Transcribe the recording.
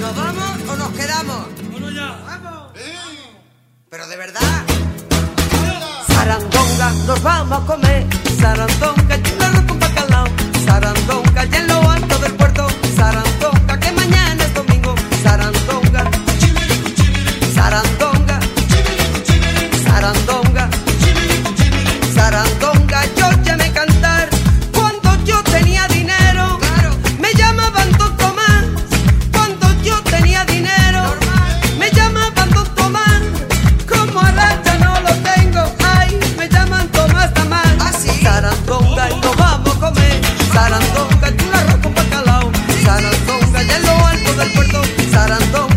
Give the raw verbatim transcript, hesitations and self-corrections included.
¿Nos vamos o nos quedamos? ¡Vámonos ya! ¡Vamos! Pero de verdad. Sarandonga, nos vamos a comer. Sarandonga, y un arroz con bacalao. Sarandonga, y en lo alto del puerto. Sarandonga, que mañana es domingo. Sarandonga, Sarandonga, Sarandonga, Sarandonga, yo llamé cantar cuando yo tenía dinero. Claro. Me llamaban Don Tomás cuando yo tenía dinero. Normal. Me llamaban Don Tomás, como ahora ya no lo tengo. Ay, me llaman Tomás Tamás. ¿Ah, sí? Sarandonga y nos vamos a comer. Sarandonga y un arroz con bacalao. Sarandonga y en lo alto del puerto. Sarandonga.